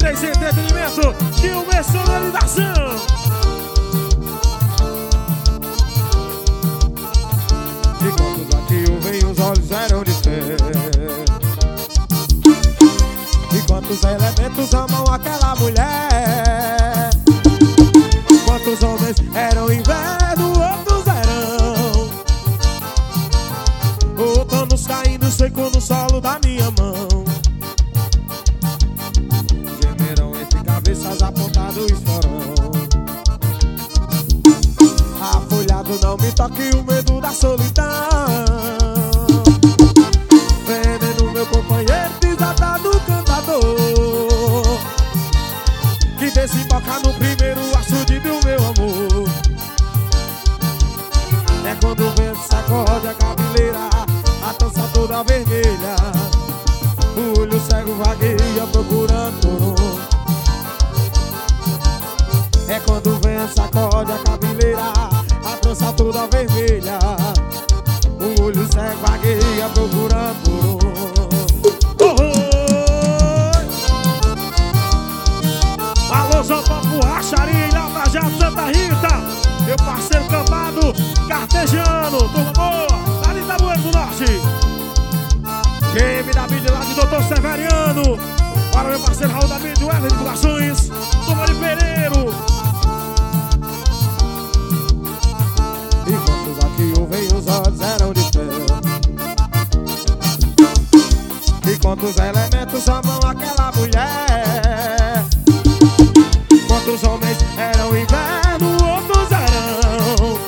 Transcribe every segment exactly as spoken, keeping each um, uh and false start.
três Entretenimento e o Personalização. E quando aqui eu venho, os olhos eram de fé. E quantos elementos amam aquela mulher. Quantos homens eram inverno, outros verão. Outonos caindo seco no solo da minha mão. Gemerão entre cabeças apontados e chorão. Afolhado não me toque o medo da solidão. Veneno meu companheiro desatado cantador, que desemboca no primeiro açude do meu amor. É quando o vento sacode a cabeleira, a dança toda vermelha, o olho cego vagueia procurando por um. É quando o vento sacode a cabeleira, a dança toda vermelha, o olho cego vagueia procurando por um. Alô, São Paulo, Racharia, Lava Jato, Santa Rita, meu parceiro Campado, Cartejano, turma boa, lá de Itabueiro do Norte. Game da mídia lá de doutor Severiano, para meu parceiro Raul da mídia, Wesley de Divulgações, turma de Pereiro. E quantos aqui eu venho, os olhos eram de fé. E quantos elementos amam aquela mulher. Quantos homens eram inverno, outros verão.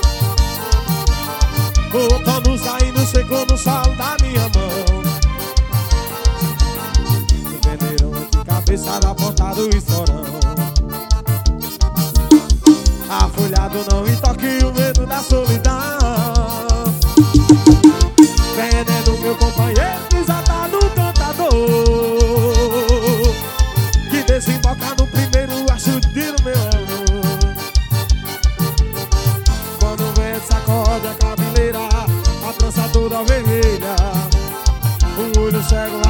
Outonos saindo seco no solo da minha mão. Venderam de cabeça apontado e chorão. Afolhado não me toque o medo da solidão. Veneno meu companheiro desatado cantador, que desemboca no primeiro açude do meu amor. Quando o vento sacode a cabeleira, a trança toda vermelha, o olho cego